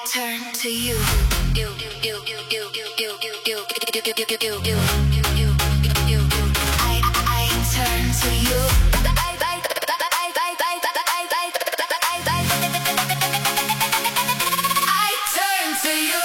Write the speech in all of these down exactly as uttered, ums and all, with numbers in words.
turn to you. You, you, you, you, you, you, you, you, you, you, you, you, you, you, you. I, I turn to you. I turn to you.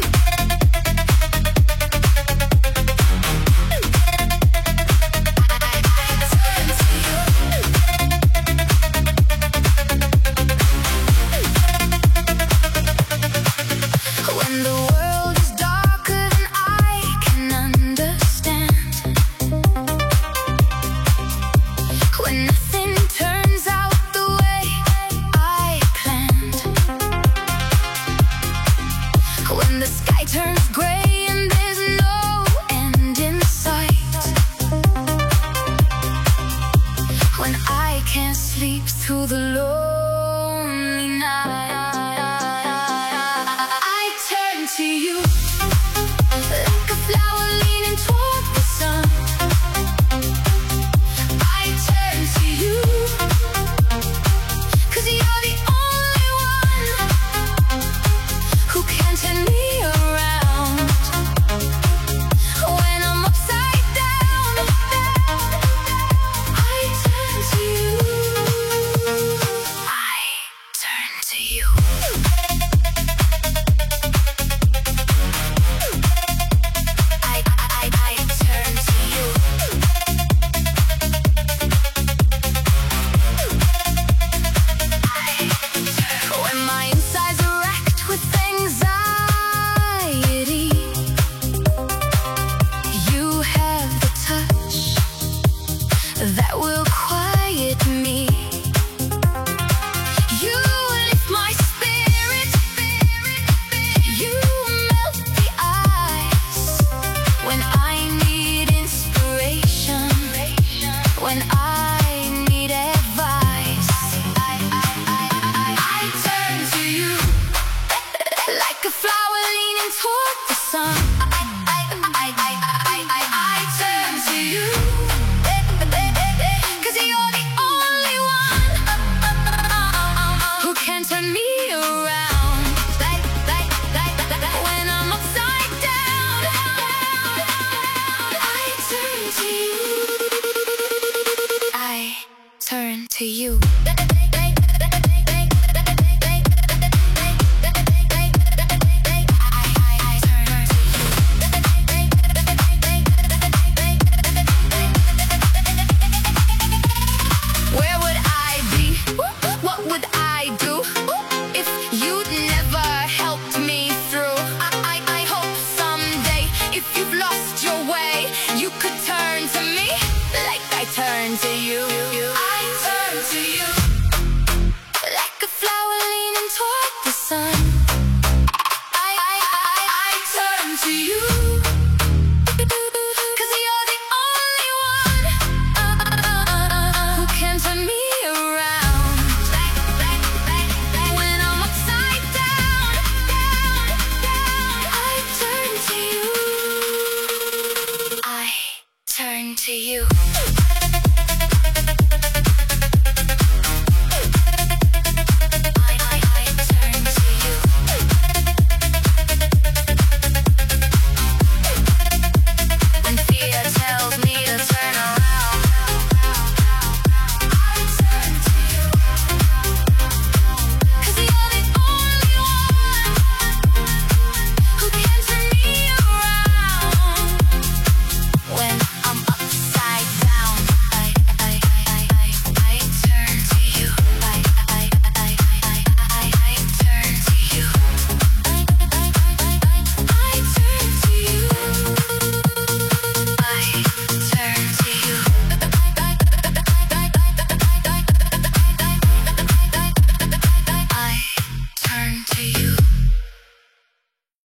When the world is darker than I can understand, when nothing turns out the way I planned, when the sky turns gray and there's no end in sight, when I can't sleep through the lonely night, to you, like a flower leaning toward the sun. I turn to you, 'cause you're the only one who can turn me around. When I'm upside down, I turn to you. I turn to you. That will quiet me. You lift my spirit. You melt the ice when I need inspiration, when I need advice. I, I, I, I, I turn to you, like a flower leaning toward the sun.